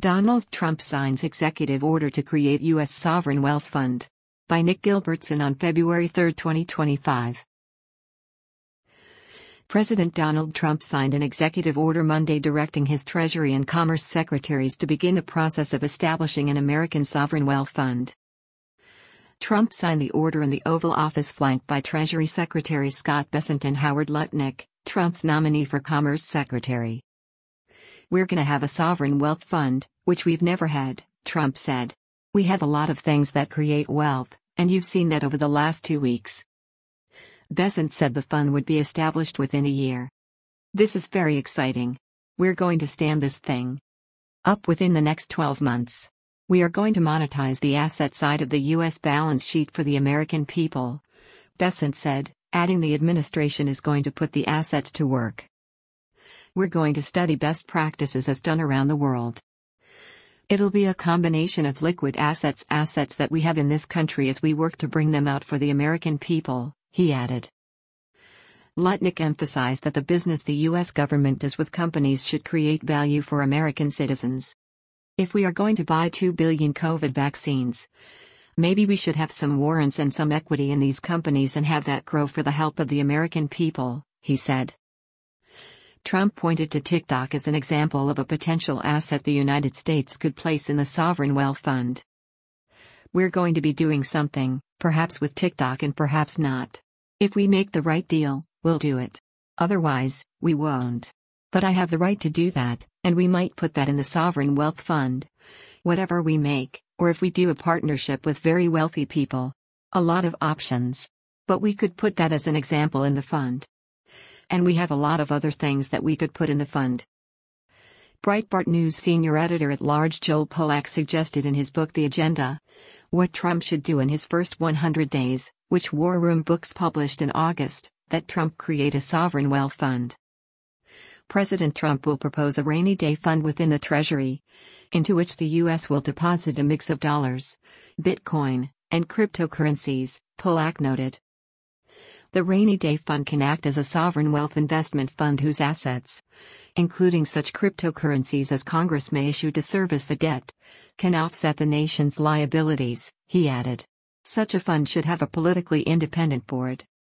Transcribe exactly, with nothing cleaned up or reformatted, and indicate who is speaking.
Speaker 1: Donald Trump signs executive order to create U S Sovereign Wealth Fund. By Nick Gilbertson on February third, twenty twenty-five. President Donald Trump signed an executive order Monday directing his Treasury and Commerce secretaries to begin the process of establishing an American sovereign wealth fund. Trump signed the order in the Oval Office flanked by Treasury Secretary Scott Bessent and Howard Lutnick, Trump's nominee for Commerce Secretary. "We're gonna have a sovereign wealth fund, which we've never had," Trump said. "We have a lot of things that create wealth, and you've seen that over the last two weeks." Bessent said the fund would be established within a year. "This is very exciting. We're going to stand this thing up within the next twelve months. We are going to monetize the asset side of the U S balance sheet for the American people," Bessent said, adding the administration is going to put the assets to work. "We're going to study best practices as done around the world. It'll be a combination of liquid assets, assets that we have in this country as we work to bring them out for the American people," he added. Lutnick emphasized that the business the U S government does with companies should create value for American citizens. "If we are going to buy two billion COVID vaccines, maybe we should have some warrants and some equity in these companies and have that grow for the help of the American people," he said. Trump pointed to TikTok as an example of a potential asset the United States could place in the sovereign wealth fund. "We're going to be doing something, perhaps with TikTok and perhaps not. If we make the right deal, we'll do it. Otherwise, we won't. But I have the right to do that, and we might put that in the sovereign wealth fund. Whatever we make, or if we do a partnership with very wealthy people. A lot of options. But we could put that as an example in the fund. And we have a lot of other things that we could put in the fund." Breitbart News senior editor-at-large Joel Pollak suggested in his book The Agenda, What Trump Should Do in His First one hundred days, which War Room Books published in August, that Trump create a sovereign wealth fund. President Trump will propose a rainy day fund within the Treasury, into which the U S will deposit a mix of dollars, Bitcoin, and cryptocurrencies, Pollak noted. The rainy day fund can act as a sovereign wealth investment fund whose assets, including such cryptocurrencies as Congress may issue to service the debt, can offset the nation's liabilities, he added. Such a fund should have a politically independent board.